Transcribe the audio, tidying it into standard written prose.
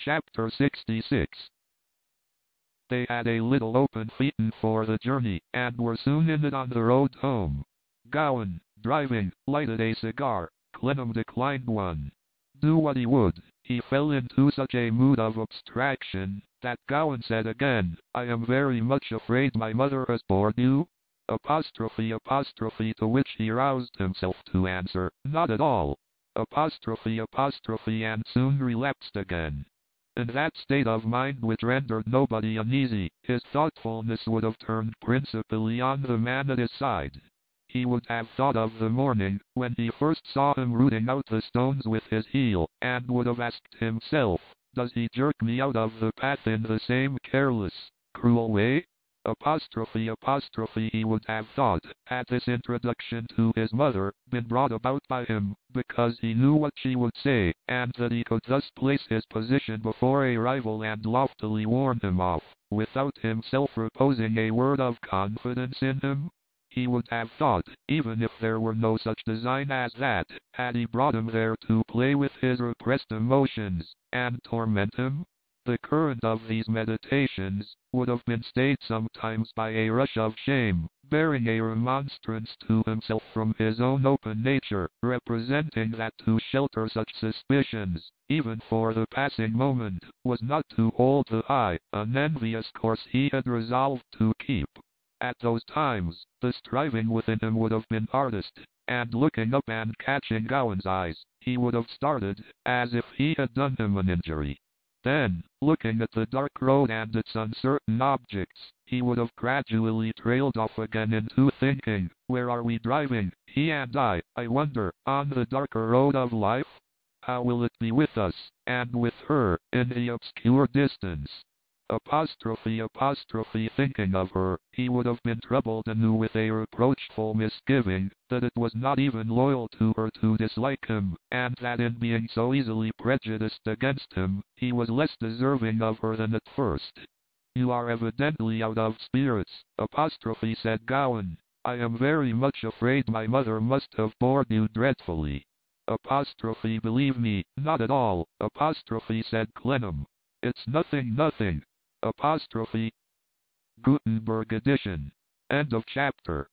Chapter 66. They had a little open phaeton for the journey, and were soon in it on the road home. Gawain, driving, lighted a cigar. Clennam declined one. Do what he would, he fell into such a mood of abstraction, that Gawain said again, I am very much afraid my mother has bored you? Apostrophe, to which he roused himself to answer, not at all. Apostrophe, and soon relapsed again. In that state of mind which rendered nobody uneasy, his thoughtfulness would have turned principally on the man at his side. He would have thought of the morning, when he first saw him rooting out the stones with his heel, and would have asked himself, does he jerk me out of the path in the same careless, cruel way? Apostrophe, he would have thought, had this introduction to his mother been brought about by him, because he knew what she would say, and that he could thus place his position before a rival and loftily warn him off, without himself reposing a word of confidence in him? He would have thought, even if there were no such design as that, had he brought him there to play with his repressed emotions, and torment him? The current of these meditations would have been stayed sometimes by a rush of shame, bearing a remonstrance to himself from his own open nature, representing that to shelter such suspicions, even for the passing moment, was not to hold the high, unenvious course he had resolved to keep. At those times, the striving within him would have been hardest, and looking up and catching Gawain's eyes, he would have started, as if he had done him an injury. Then, looking at the dark road and its uncertain objects, he would have gradually trailed off again into thinking, where are we driving, he and I wonder, on the darker road of life? How will it be with us, and with her, in the obscure distance? Apostrophe, thinking of her, he would have been troubled anew with a reproachful misgiving, that it was not even loyal to her to dislike him, and that in being so easily prejudiced against him, he was less deserving of her than at first. You are evidently out of spirits, said Gawain. I am very much afraid my mother must have bored you dreadfully. Believe me, not at all, said Clennam. It's nothing. Gutenberg edition. End of chapter.